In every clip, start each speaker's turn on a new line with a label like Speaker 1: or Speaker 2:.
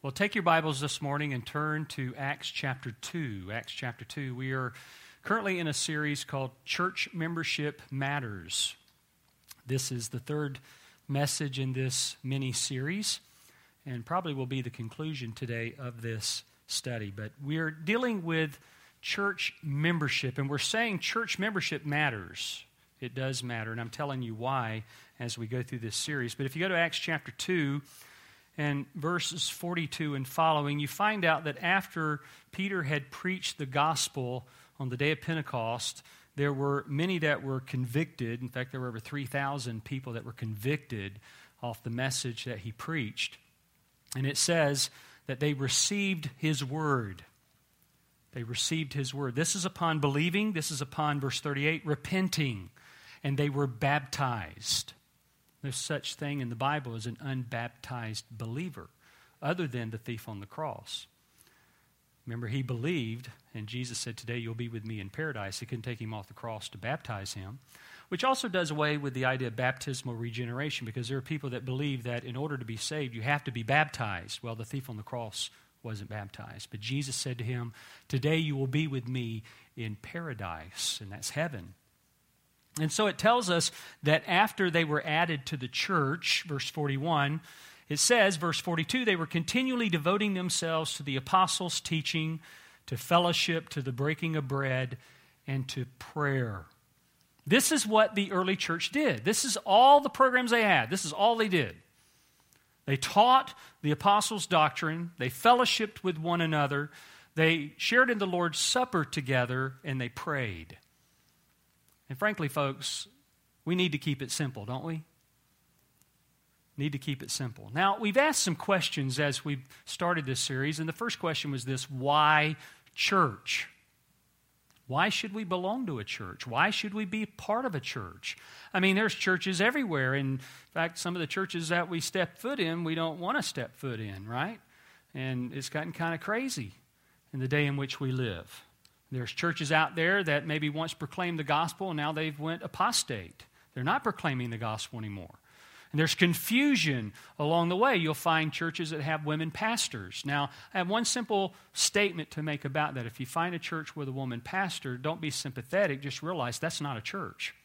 Speaker 1: Well, take your Bibles this morning and turn to Acts chapter 2. Acts chapter 2. We are currently in a series called Church Membership Matters. This is the third message in this mini-series and probably will be the conclusion today of this study. But we're dealing with church membership, and we're saying church membership matters. It does matter, and I'm telling you why as we go through this series. But if you go to Acts chapter 2, and verses 42 and following, you find out that after Peter had preached the gospel on the day of Pentecost, there were many that were convicted. In fact, there were over 3,000 people that were convicted off the message that he preached. And it says that they received his word. They received his word. This is upon believing. This is upon, verse 38, repenting. And they were baptized. There's such thing in the Bible as an unbaptized believer, other than the thief on the cross. Remember, he believed, and Jesus said, "Today you'll be with me in paradise." He couldn't take him off the cross to baptize him, which also does away with the idea of baptismal regeneration, because there are people that believe that in order to be saved, you have to be baptized. Well, the thief on the cross wasn't baptized, but Jesus said to him, "Today you will be with me in paradise," and that's heaven. And so it tells us that after they were added to the church, verse 41, it says, verse 42, they were continually devoting themselves to the apostles' teaching, to fellowship, to the breaking of bread, and to prayer. This is what the early church did. This is all the programs they had. This is all they did. They taught the apostles' doctrine. They fellowshiped with one another. They shared in the Lord's Supper together, and they prayed. And frankly, folks, we need to keep it simple, don't we? Need to keep it simple. Now, we've asked some questions as we've started this series, and the first question was this: why church? Why should we belong to a church? Why should we be part of a church? I mean, there's churches everywhere. In fact, some of the churches that we step foot in, we don't want to step foot in, right? And it's gotten kind of crazy in the day in which we live. There's churches out there that maybe once proclaimed the gospel, and now they've went apostate. They're not proclaiming the gospel anymore. And there's confusion along the way. You'll find churches that have women pastors. Now, I have one simple statement to make about that. If you find a church with a woman pastor, don't be sympathetic. Just realize that's not a church.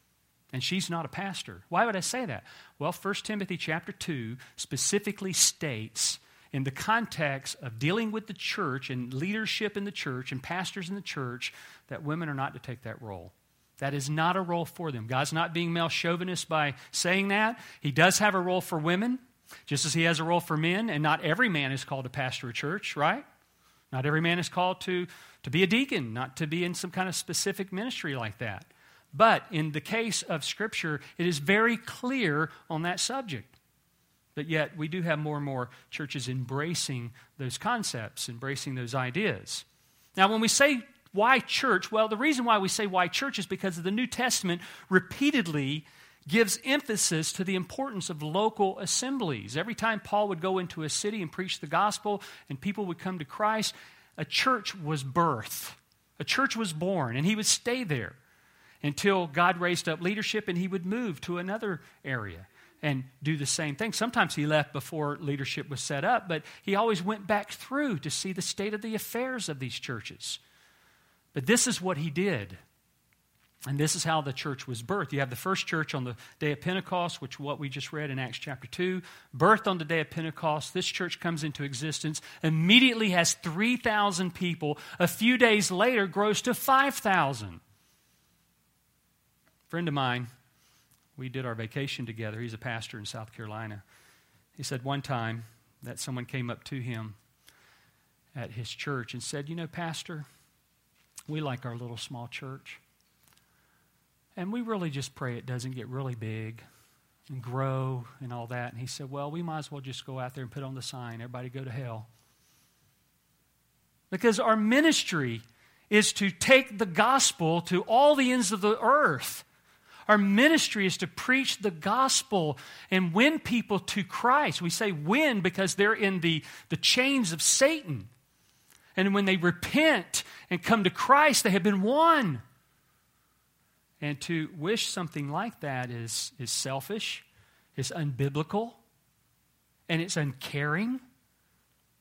Speaker 1: And she's not a pastor. Why would I say that? Well, 1 Timothy chapter 2 specifically states, in the context of dealing with the church and leadership in the church and pastors in the church, that women are not to take that role. That is not a role for them. God's not being male chauvinist by saying that. He does have a role for women, just as he has a role for men, and not every man is called to pastor a church, right? Not every man is called to be a deacon, not to be in some kind of specific ministry like that. But in the case of Scripture, it is very clear on that subject. But yet, we do have more and more churches embracing those concepts, embracing those ideas. Now, when we say why church, well, the reason why we say why church is because the New Testament repeatedly gives emphasis to the importance of local assemblies. Every time Paul would go into a city and preach the gospel and people would come to Christ, a church was birthed. A church was born, and he would stay there until God raised up leadership and he would move to another area and do the same thing. Sometimes he left before leadership was set up, but he always went back through to see the state of the affairs of these churches. But this is what he did. And this is how the church was birthed. You have the first church on the day of Pentecost, which is what we just read in Acts chapter 2. Birthed on the day of Pentecost, this church comes into existence, immediately has 3,000 people. A few days later, grows to 5,000. A friend of mine, we did our vacation together. He's a pastor in South Carolina. He said one time that someone came up to him at his church and said, "You know, Pastor, we like our little small church. And we really just pray it doesn't get really big and grow and all that." And he said, "Well, we might as well just go out there and put on the sign, everybody go to hell." Because our ministry is to take the gospel to all the ends of the earth. Our ministry is to preach the gospel and win people to Christ. We say win because they're in the chains of Satan. And when they repent and come to Christ, they have been won. And to wish something like that is selfish, it's unbiblical, and it's uncaring.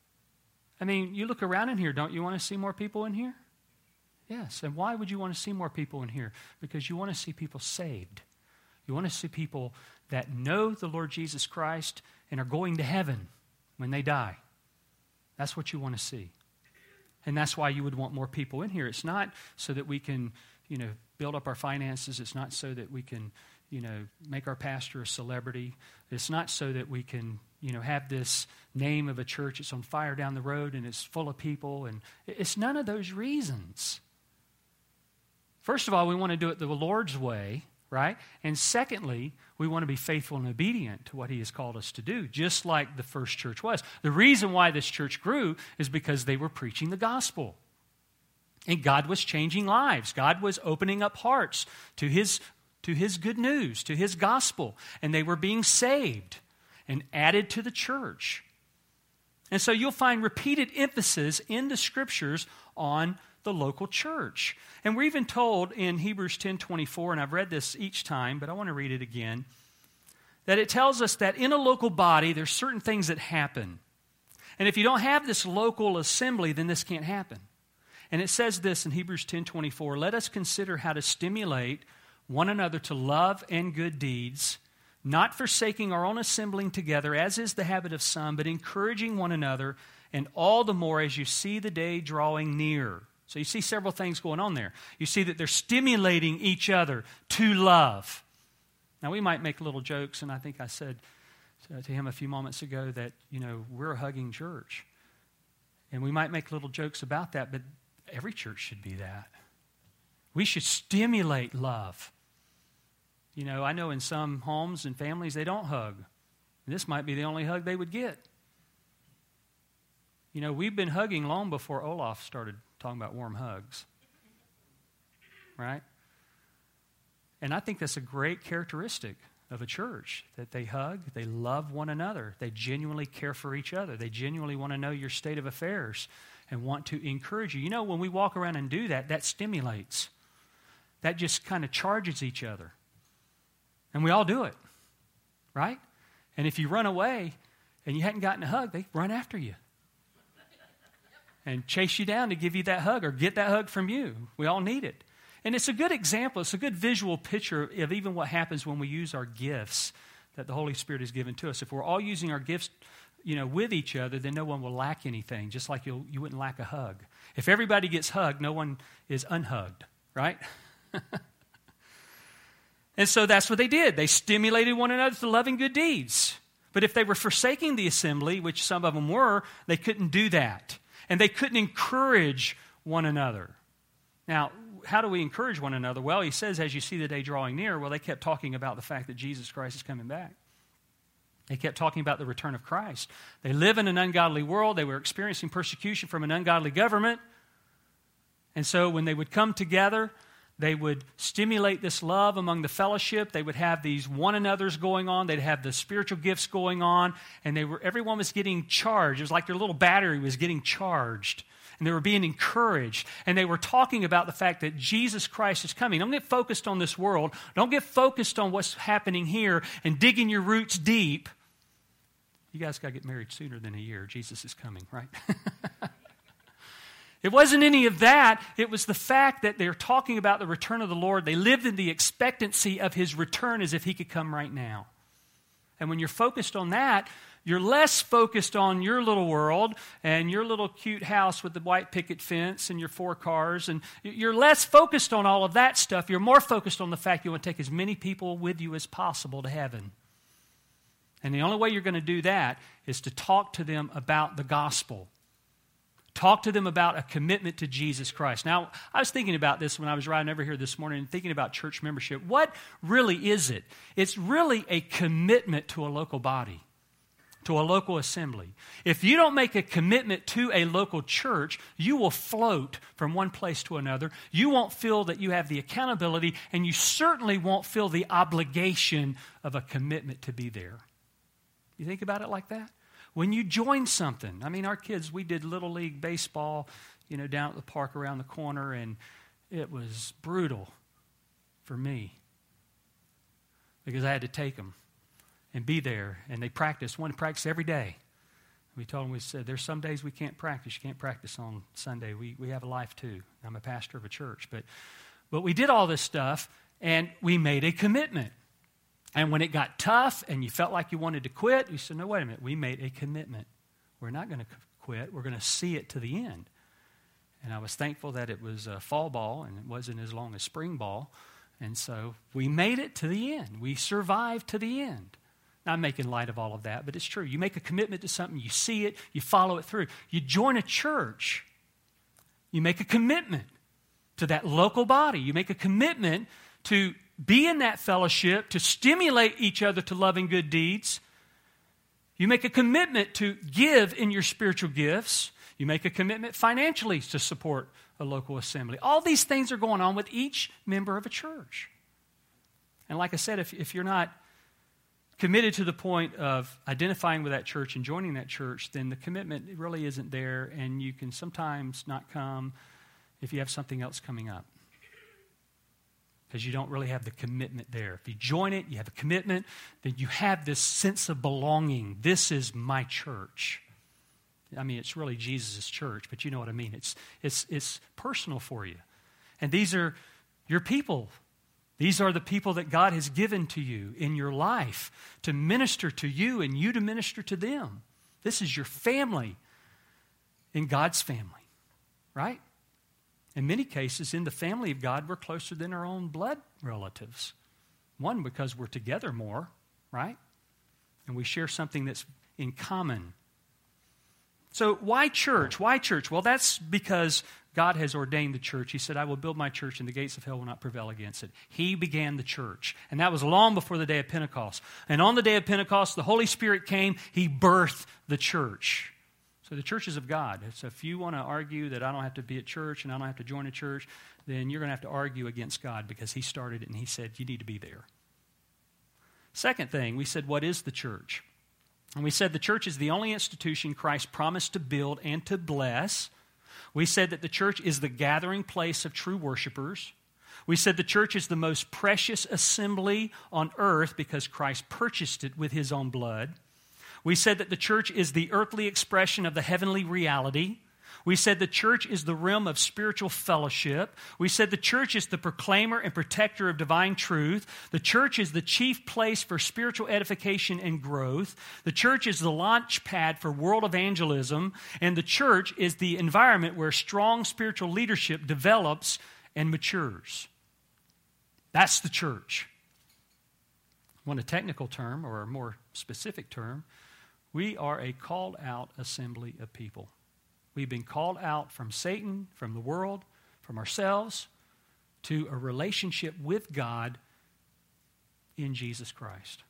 Speaker 1: I mean, you look around in here, don't you want to see more people in here? Yes. And why would you want to see more people in here? Because you want to see people saved. You want to see people that know the Lord Jesus Christ and are going to heaven when they die. That's what you want to see. And that's why you would want more people in here. It's not so that we can, build up our finances. It's not so that we can, make our pastor a celebrity. It's not so that we can, have this name of a church that's on fire down the road and it's full of people. And it's none of those reasons. First of all, we want to do it the Lord's way, right? And secondly, we want to be faithful and obedient to what He has called us to do, just like the first church was. The reason why this church grew is because they were preaching the gospel. And God was changing lives. God was opening up hearts to His good news, to His gospel. And they were being saved and added to the church. And so you'll find repeated emphasis in the Scriptures on the local church. And we're even told in Hebrews 10:24, and I've read this each time, but I want to read it again, that it tells us that in a local body, there's certain things that happen. And if you don't have this local assembly, then this can't happen. And it says this in Hebrews 10:24, let us consider how to stimulate one another to love and good deeds, not forsaking our own assembling together, as is the habit of some, but encouraging one another, and all the more as you see the day drawing near. So you see several things going on there. You see that they're stimulating each other to love. Now, we might make little jokes, and I think I said to him a few moments ago that, we're a hugging church. And we might make little jokes about that, but every church should be that. We should stimulate love. I know in some homes and families, they don't hug. This might be the only hug they would get. We've been hugging long before Olaf started talking about warm hugs. Right? And I think that's a great characteristic of a church, that they hug, they love one another, they genuinely care for each other, they genuinely want to know your state of affairs and want to encourage you. When we walk around and do that, that stimulates. That just kind of charges each other. And we all do it, right? And if you run away and you hadn't gotten a hug, they run after you and chase you down to give you that hug or get that hug from you. We all need it. And it's a good example, it's a good visual picture of even what happens when we use our gifts that the Holy Spirit has given to us. If we're all using our gifts, with each other, then no one will lack anything, just like you wouldn't lack a hug. If everybody gets hugged, no one is unhugged, right? And so that's what they did. They stimulated one another to loving good deeds. But if they were forsaking the assembly, which some of them were, they couldn't do that. And they couldn't encourage one another. Now, how do we encourage one another? Well, he says, as you see the day drawing near, well, they kept talking about the fact that Jesus Christ is coming back. They kept talking about the return of Christ. They live in an ungodly world. They were experiencing persecution from an ungodly government. And so when they would come together, they would stimulate this love among the fellowship. They would have these one another's going on. They'd have the spiritual gifts going on. And everyone was getting charged. It was like their little battery was getting charged. And they were being encouraged. And they were talking about the fact that Jesus Christ is coming. Don't get focused on this world. Don't get focused on what's happening here and digging your roots deep. You guys got to get married sooner than a year. Jesus is coming, right? It wasn't any of that. It was the fact that they're talking about the return of the Lord. They lived in the expectancy of His return as if He could come right now. And when you're focused on that, you're less focused on your little world and your little cute house with the white picket fence and your 4 cars. And you're less focused on all of that stuff. You're more focused on the fact you want to take as many people with you as possible to heaven. And the only way you're going to do that is to talk to them about the gospel. Talk to them about a commitment to Jesus Christ. Now, I was thinking about this when I was riding over here this morning and thinking about church membership. What really is it? It's really a commitment to a local body, to a local assembly. If you don't make a commitment to a local church, you will float from one place to another. You won't feel that you have the accountability, and you certainly won't feel the obligation of a commitment to be there. You think about it like that? When you join something, our kids, we did Little League baseball, down at the park around the corner, and it was brutal for me because I had to take them and be there. And they practiced. One practiced every day. We told them, we said, there's some days we can't practice. You can't practice on Sunday. We have a life too. I'm a pastor of a church. But we did all this stuff, and we made a commitment. And when it got tough and you felt like you wanted to quit, we said, no, wait a minute. We made a commitment. We're not going to quit. We're going to see it to the end. And I was thankful that it was fall ball and it wasn't as long as spring ball. And so we made it to the end. We survived to the end. Now, I'm making light of all of that, but it's true. You make a commitment to something, you see it, you follow it through. You join a church, you make a commitment to that local body. You make a commitment to be in that fellowship, to stimulate each other to love and good deeds. You make a commitment to give in your spiritual gifts. You make a commitment financially to support a local assembly. All these things are going on with each member of a church. And like I said, if you're not committed to the point of identifying with that church and joining that church, then the commitment really isn't there, and you can sometimes not come if you have something else coming up, because you don't really have the commitment there. If you join it, you have a commitment, then you have this sense of belonging. This is my church. I mean, it's really Jesus' church, but you know what I mean. It's personal for you. And these are your people. These are the people that God has given to you in your life to minister to you and you to minister to them. This is your family in God's family, right? In many cases, in the family of God, we're closer than our own blood relatives. One, because we're together more, right? And we share something that's in common. So why church? Why church? Well, that's because God has ordained the church. He said, I will build my church and the gates of hell will not prevail against it. He began the church. And that was long before the day of Pentecost. And on the day of Pentecost, the Holy Spirit came. He birthed the church. So the church is of God. So if you want to argue that I don't have to be at church and I don't have to join a church, then you're going to have to argue against God, because He started it and He said you need to be there. Second thing, we said, what is the church? And we said the church is the only institution Christ promised to build and to bless. We said that the church is the gathering place of true worshipers. We said the church is the most precious assembly on earth because Christ purchased it with His own blood. We said that the church is the earthly expression of the heavenly reality. We said the church is the realm of spiritual fellowship. We said the church is the proclaimer and protector of divine truth. The church is the chief place for spiritual edification and growth. The church is the launch pad for world evangelism. And the church is the environment where strong spiritual leadership develops and matures. That's the church. Want a technical term or a more specific term? We are a called out assembly of people. We've been called out from Satan, from the world, from ourselves, to a relationship with God in Jesus Christ.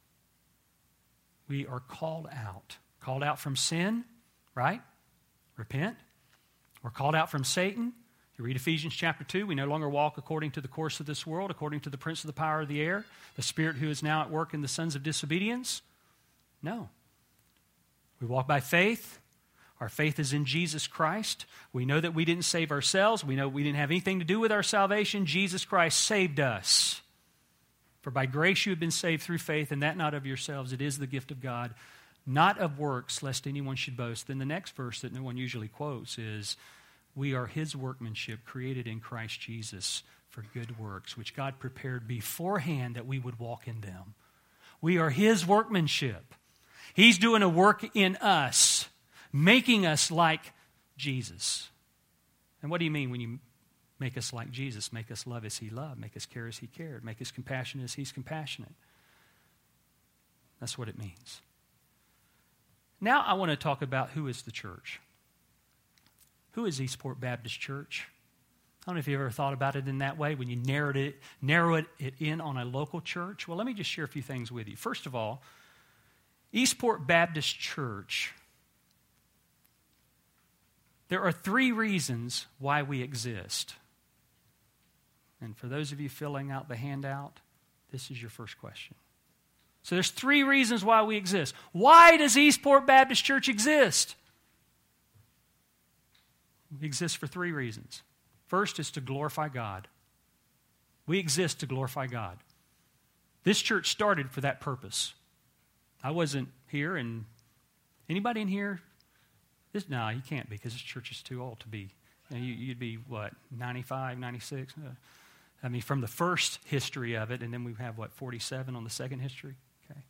Speaker 1: We are called out from sin, right? Repent. We're called out from Satan. You read Ephesians chapter 2, we no longer walk according to the course of this world, according to the prince of the power of the air, the spirit who is now at work in the sons of disobedience. No. We walk by faith. Our faith is in Jesus Christ. We know that we didn't save ourselves. We know we didn't have anything to do with our salvation. Jesus Christ saved us. For by grace you have been saved through faith, and that not of yourselves. It is the gift of God, not of works, lest anyone should boast. Then the next verse that no one usually quotes is, we are His workmanship, created in Christ Jesus for good works, which God prepared beforehand that we would walk in them. We are His workmanship. He's doing a work in us, making us like Jesus. And what do you mean when you make us like Jesus? Make us love as He loved, make us care as He cared, make us compassionate as He's compassionate. That's what it means. Now I want to talk about who is the church. Who is Eastport Baptist Church? I don't know if you ever thought about it in that way when you narrow it in on a local church. Well, let me just share a few things with you. First of all, Eastport Baptist Church, there are 3 reasons why we exist. And for those of you filling out the handout, this is your first question. So there's 3 reasons why we exist. Why does Eastport Baptist Church exist? We exist for 3 reasons. First is to glorify God. We exist to glorify God. This church started for that purpose. I wasn't here, and anybody in here No, you can't be, because this church is too old to be. You'd be, what, 95, 96? I mean, from the first history of it, and then we have, 47 on the second history? Okay.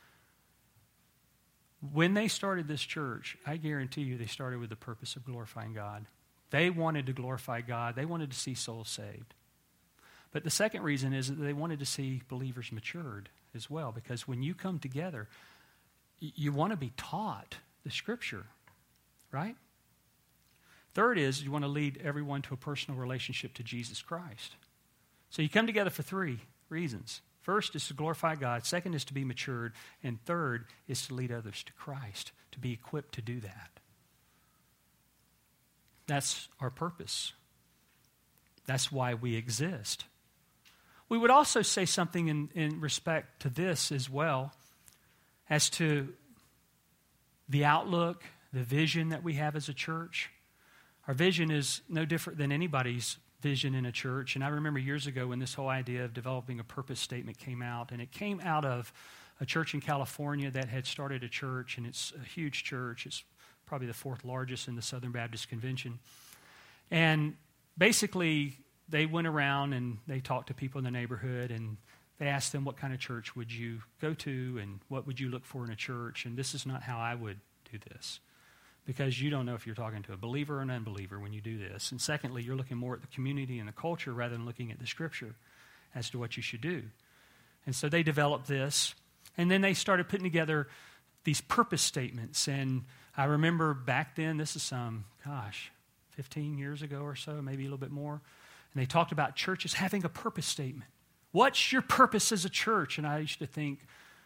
Speaker 1: When they started this church, I guarantee you they started with the purpose of glorifying God. They wanted to glorify God. They wanted to see souls saved. But the second reason is that they wanted to see believers matured as well, because when you come together, you want to be taught the Scripture, right? Third is you want to lead everyone to a personal relationship to Jesus Christ. So you come together for three reasons. First is to glorify God. Second is to be matured. And third is to lead others to Christ, to be equipped to do that. That's our purpose. That's why we exist. We would also say something in respect to this as well, as to the outlook, the vision that we have as a church. Our vision is no different than anybody's vision in a church. And I remember years ago when this whole idea of developing a purpose statement came out, and it came out of a church in California that had started a church, and it's a huge church. It's probably the fourth largest in the Southern Baptist Convention. And basically, they went around and they talked to people in the neighborhood, and they asked them, what kind of church would you go to, and what would you look for in a church? And this is not how I would do this, because you don't know if you're talking to a believer or an unbeliever when you do this. And secondly, you're looking more at the community and the culture rather than looking at the Scripture as to what you should do. And so they developed this, and then they started putting together these purpose statements. And I remember back then, this is 15 years ago or so, maybe a little bit more, and they talked about churches having a purpose statement. What's your purpose as a church? And I used to think,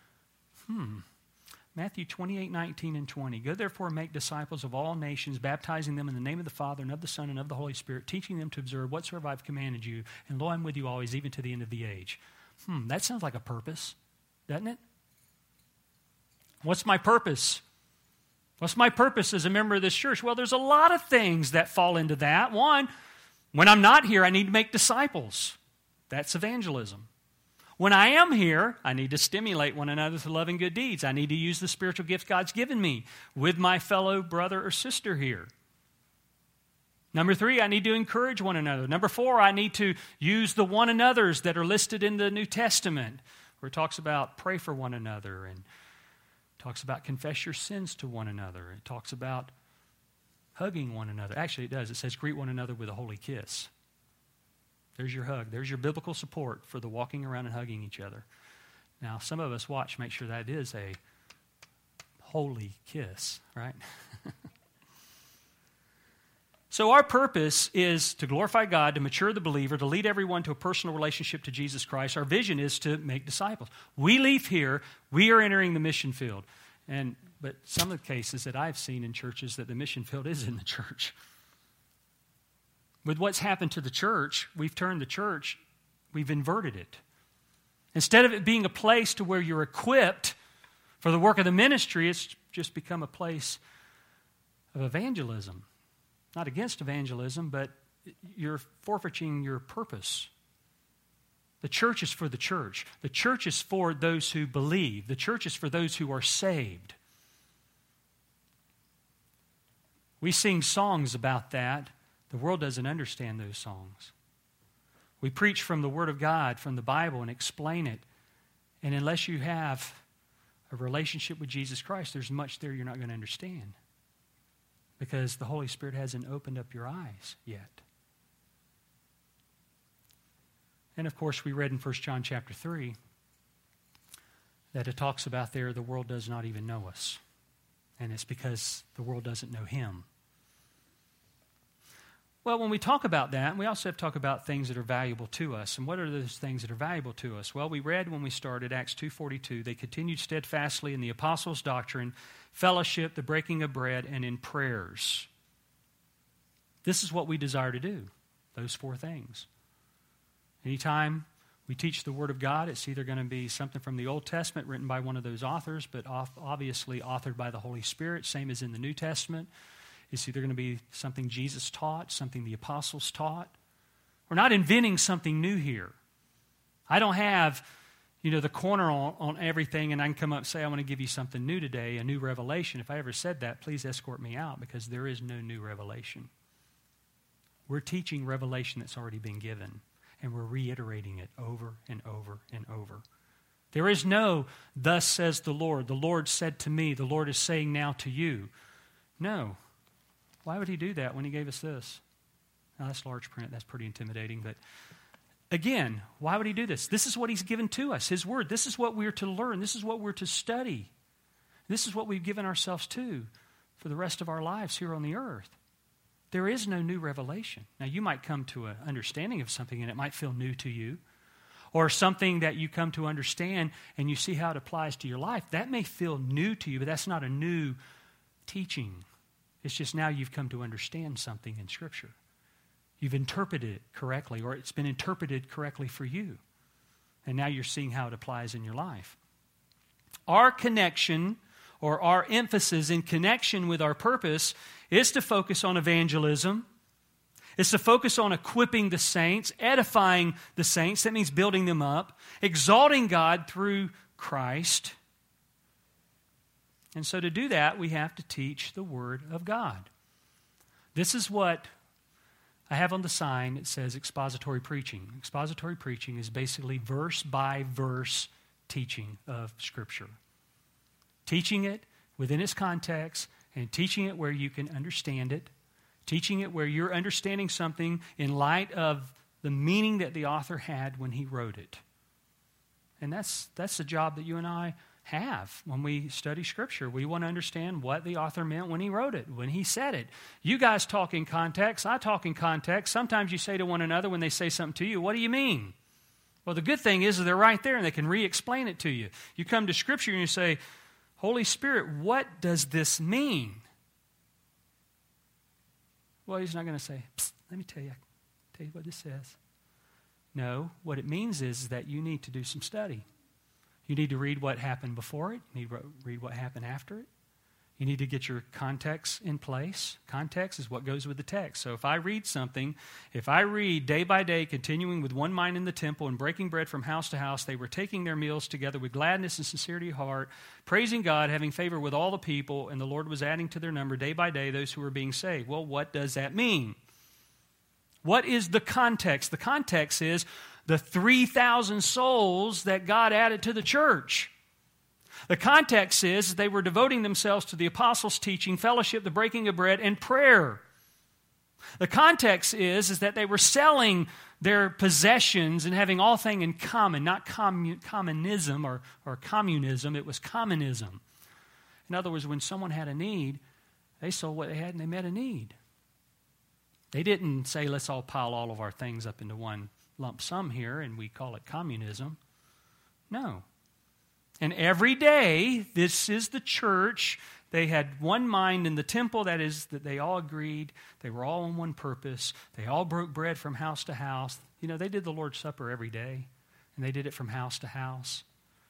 Speaker 1: Matthew 28:19 and 20. Go therefore and make disciples of all nations, baptizing them in the name of the Father and of the Son and of the Holy Spirit, teaching them to observe whatsoever I've commanded you, and lo, I'm with you always, even to the end of the age. That sounds like a purpose, doesn't it? What's my purpose? What's my purpose as a member of this church? Well, there's a lot of things that fall into that. One, when I'm not here, I need to make disciples. That's evangelism. When I am here, I need to stimulate one another to love and good deeds. I need to use the spiritual gifts God's given me with my fellow brother or sister here. Number 3, I need to encourage one another. Number 4, I need to use the one another's that are listed in the New Testament, where it talks about pray for one another, and talks about confess your sins to one another. It talks about hugging one another. Actually, it does. It says greet one another with a holy kiss. There's your hug. There's your biblical support for the walking around and hugging each other. Now, some of us make sure that is a holy kiss, right? So our purpose is to glorify God, to mature the believer, to lead everyone to a personal relationship to Jesus Christ. Our vision is to make disciples. We leave here, we are entering the mission field. But some of the cases that I've seen in churches that the mission field is in the church. With what's happened to the church, we've turned the church, we've inverted it. Instead of it being a place to where you're equipped for the work of the ministry, it's just become a place of evangelism. Not against evangelism, but you're forfeiting your purpose. The church is for the church. The church is for those who believe. The church is for those who are saved. We sing songs about that. The world doesn't understand those songs. We preach from the Word of God, from the Bible, and explain it. And unless you have a relationship with Jesus Christ, there's much there you're not going to understand, because the Holy Spirit hasn't opened up your eyes yet. And of course, we read in 1 John chapter 3 that it talks about there the world does not even know us. And it's because the world doesn't know Him. Well, when we talk about that, we also have to talk about things that are valuable to us. And what are those things that are valuable to us? Well, we read when we started, Acts 2:42, they continued steadfastly in the apostles' doctrine, fellowship, the breaking of bread, and in prayers. This is what we desire to do, those 4 things. Anytime we teach the Word of God, it's either going to be something from the Old Testament written by one of those authors, but obviously authored by the Holy Spirit, same as in the New Testament. It's either going to be something Jesus taught, something the apostles taught. We're not inventing something new here. I don't have, the corner on everything, and I can come up and say, I want to give you something new today, a new revelation. If I ever said that, please escort me out, because there is no new revelation. We're teaching revelation that's already been given, and we're reiterating it over and over and over. There is no, thus says the Lord said to me, the Lord is saying now to you. No. Why would he do that when he gave us this? Now, that's large print. That's pretty intimidating, but again, why would he do this? This is what he's given to us, his word. This is what we're to learn. This is what we're to study. This is what we've given ourselves to for the rest of our lives here on the earth. There is no new revelation. Now, you might come to an understanding of something and it might feel new to you, or something that you come to understand and you see how it applies to your life. That may feel new to you, but that's not a new teaching. It's just now you've come to understand something in Scripture. You've interpreted it correctly, or it's been interpreted correctly for you. And now you're seeing how it applies in your life. Our connection, or our emphasis in connection with our purpose, is to focus on evangelism. It's to focus on equipping the saints, edifying the saints. That means building them up, exalting God through Christ. And so to do that, we have to teach the Word of God. This is what I have on the sign. It says expository preaching. Expository preaching is basically verse-by-verse teaching of Scripture. Teaching it within its context and teaching it where you can understand it. Teaching it where you're understanding something in light of the meaning that the author had when he wrote it. And that's the job that you and I have when we study Scripture. We want to understand what the author meant when he wrote it, when he said it. You guys talk in context. I talk in context. Sometimes you say to one another when they say something to you, what do you mean? Well, the good thing is that they're right there and they can re-explain it to you. You come to Scripture and you say, Holy Spirit, what does this mean? Well, he's not going to say, let me tell you what this says. No, what it means is that you need to do some study. You need to read what happened before it. You need to read what happened after it. You need to get your context in place. Context is what goes with the text. So if I read something, if I read day by day, continuing with one mind in the temple and breaking bread from house to house, they were taking their meals together with gladness and sincerity of heart, praising God, having favor with all the people, and the Lord was adding to their number day by day those who were being saved. Well, what does that mean? What is the context? The context is the 3,000 souls that God added to the church. The context is they were devoting themselves to the apostles' teaching, fellowship, the breaking of bread, and prayer. The context is that they were selling their possessions and having all things in common, not communism or communism, it was commonism. In other words, when someone had a need, they sold what they had and they met a need. They didn't say, let's all pile all of our things up into one lump sum here and we call it communism. No. And every day, this is the church. They had one mind in the temple, that is, that they all agreed. They were all on one purpose. They all broke bread from house to house. You know, they did the Lord's Supper every day, and they did it from house to house.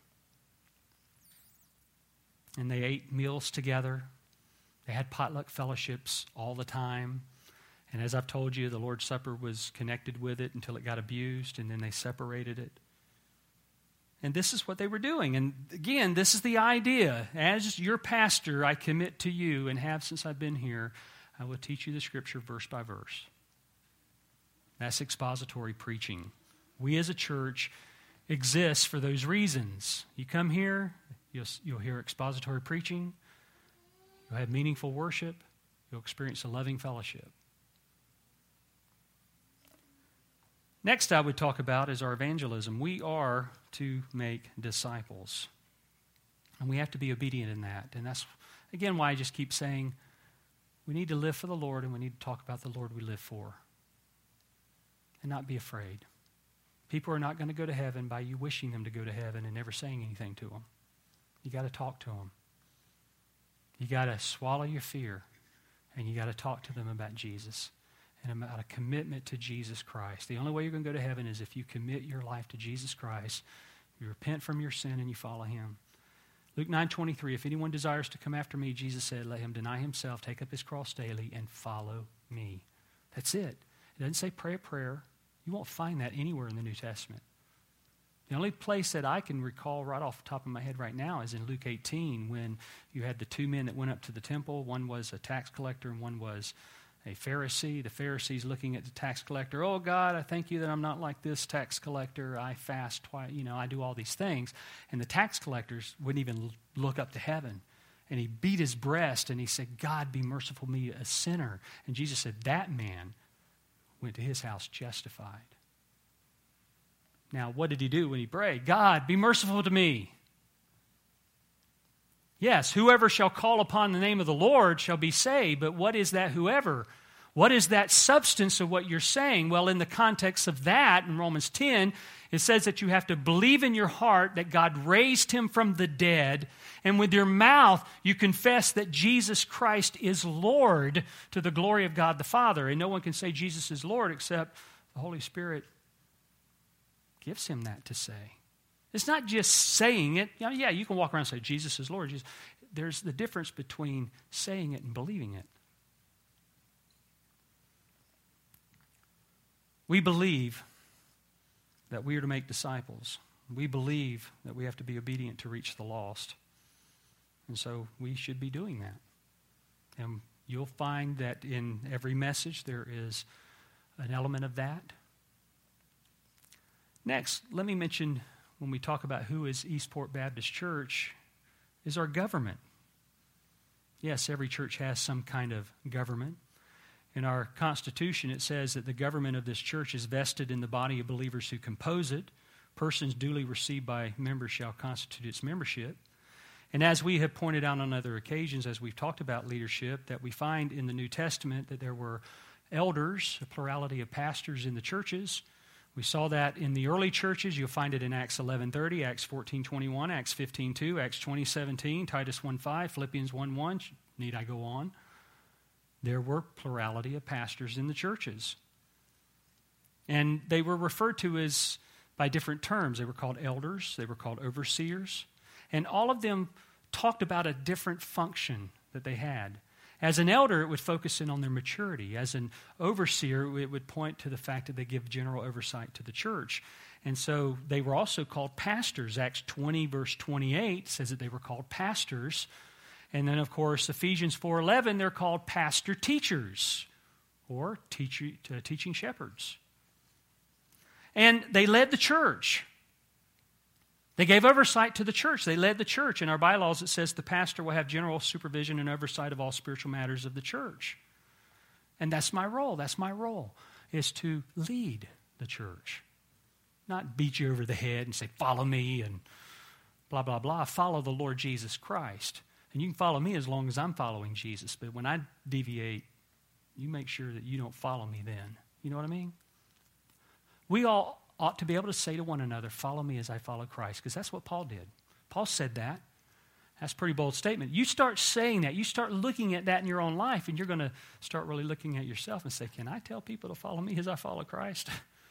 Speaker 1: And they ate meals together. They had potluck fellowships all the time. And as I've told you, the Lord's Supper was connected with it until it got abused, and then they separated it. And this is what they were doing. And again, this is the idea. As your pastor, I commit to you, and have since I've been here, I will teach you the Scripture verse by verse. That's expository preaching. We as a church exist for those reasons. You come here, you'll hear expository preaching. You'll have meaningful worship. You'll experience a loving fellowship. Next I would talk about is our evangelism. We are to make disciples. And we have to be obedient in that. And that's, again, why I just keep saying we need to live for the Lord and we need to talk about the Lord we live for. And not be afraid. People are not going to go to heaven by you wishing them to go to heaven and never saying anything to them. You got to talk to them. You got to swallow your fear and you got to talk to them about Jesus. And about a commitment to Jesus Christ. The only way you're going to go to heaven is if you commit your life to Jesus Christ, you repent from your sin, and you follow Him. Luke 9:23, if anyone desires to come after me, Jesus said, let him deny himself, take up his cross daily, and follow me. That's it. It doesn't say pray a prayer. You won't find that anywhere in the New Testament. The only place that I can recall right off the top of my head right now is in Luke 18, when you had the two men that went up to the temple. One was a tax collector and one was a Pharisee. The Pharisee's looking at the tax collector. Oh, God, I thank you that I'm not like this tax collector. I fast twice, I do all these things. And the tax collectors wouldn't even look up to heaven. And he beat his breast and he said, God, be merciful to me, a sinner. And Jesus said, that man went to his house justified. Now, what did he do when he prayed? God, be merciful to me. Yes, whoever shall call upon the name of the Lord shall be saved. But what is that whoever? What is that substance of what you're saying? Well, in the context of that, in Romans 10, it says that you have to believe in your heart that God raised him from the dead, and with your mouth you confess that Jesus Christ is Lord, to the glory of God the Father. And no one can say Jesus is Lord except the Holy Spirit gives him that to say. It's not just saying it. Yeah, you can walk around and say, Jesus is Lord. There's the difference between saying it and believing it. We believe that we are to make disciples. We believe that we have to be obedient to reach the lost. And so we should be doing that. And you'll find that in every message there is an element of that. Next, let me mention, when we talk about who is Eastport Baptist Church, is our government. Yes, every church has some kind of government. In our Constitution, it says that the government of this church is vested in the body of believers who compose it. Persons duly received by members shall constitute its membership. And as we have pointed out on other occasions, as we've talked about leadership, that we find in the New Testament that there were elders, a plurality of pastors in the churches. We saw that in the early churches. You'll find it in Acts 11:30, Acts 14:21, Acts 15:2, Acts 20:17, Titus 1:5, Philippians 1:1. Need I go on? There were plurality of pastors in the churches. And they were referred to as by different terms. They were called elders. They were called overseers. And all of them talked about a different function that they had. As an elder, it would focus in on their maturity. As an overseer, it would point to the fact that they give general oversight to the church. And so they were also called pastors. Acts 20, verse 28 says that they were called pastors. And then, of course, Ephesians 4:11, they're called pastor teachers or teaching shepherds. And they led the church. They gave oversight to the church. They led the church. In our bylaws, it says the pastor will have general supervision and oversight of all spiritual matters of the church. And that's my role. That's my role, is to lead the church. Not beat you over the head and say, follow me and blah, blah, blah. Follow the Lord Jesus Christ. And you can follow me as long as I'm following Jesus. But when I deviate, you make sure that you don't follow me then. You know what I mean? We all ought to be able to say to one another, follow me as I follow Christ, because that's what Paul did. Paul said that. That's a pretty bold statement. You start saying that, you start looking at that in your own life, and you're going to start really looking at yourself and say, can I tell people to follow me as I follow Christ?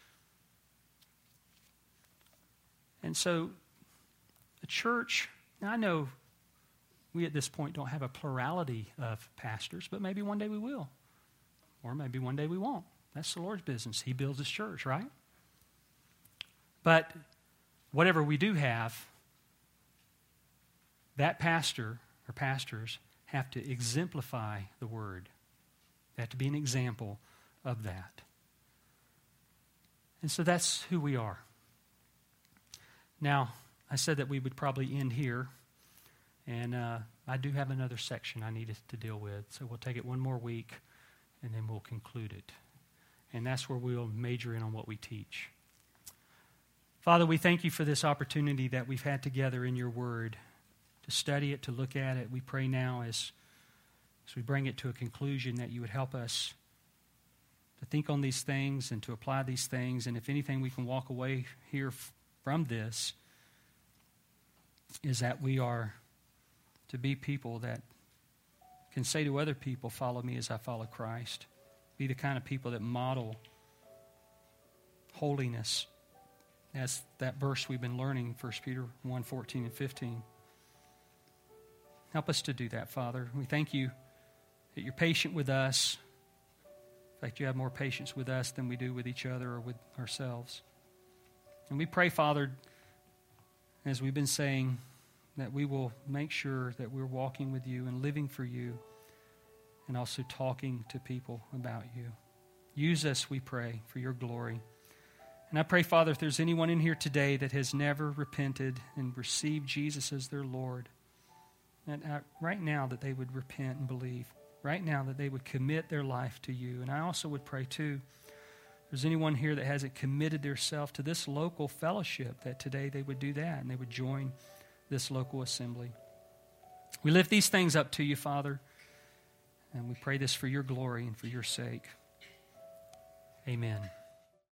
Speaker 1: And so the church, now I know we at this point don't have a plurality of pastors, but maybe one day we will. Or maybe one day we won't. That's the Lord's business. He builds his church, right? But whatever we do have, that pastor or pastors have to exemplify the word. They have to be an example of that. And so that's who we are. Now, I said that we would probably end here. And I do have another section I needed to deal with. So we'll take it one more week, and then we'll conclude it. And that's where we'll major in on what we teach. Father, we thank you for this opportunity that we've had together in your word, to study it, to look at it. We pray now as we bring it to a conclusion that you would help us to think on these things and to apply these things. And if anything we can walk away here from this is that we are to be people that can say to other people, follow me as I follow Christ. Be the kind of people that model holiness, as that verse we've been learning, 1 Peter 1:14 and 15. Help us to do that, Father. We thank you that you're patient with us. In fact, you have more patience with us than we do with each other or with ourselves. And we pray, Father, As we've been saying, that we will make sure that we're walking with you and living for you and also talking to people about you. Use us, we pray, for your glory. And I pray, Father, if there's anyone in here today that has never repented and received Jesus as their Lord, that right now that they would repent and believe. Right now that they would commit their life to you. And I also would pray, too, if there's anyone here that hasn't committed themselves to this local fellowship, that today they would do that and they would join this local assembly. We lift these things up to you, Father, and we pray this for your glory and for your sake. Amen.